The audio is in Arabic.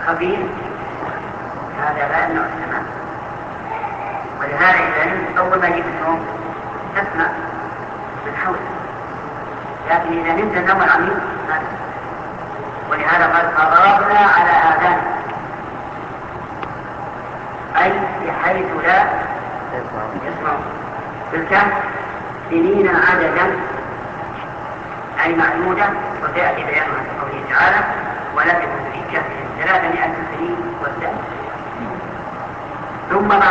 خبير هذا لا يمنع السماع. ولهذا إذا نمت أول ما يجيك النوم تسمع من حولك، لكن إذا نمت النوم العميق ما تسمع. ولهذا قد قررنا على آذان، أي بحيث لا يسمعون. في الكهف سنين عددا أي معدودة، وسيأتي بيانها في قوله تعالى ولكن في الكهف 300 سنين وازدادوا. ثم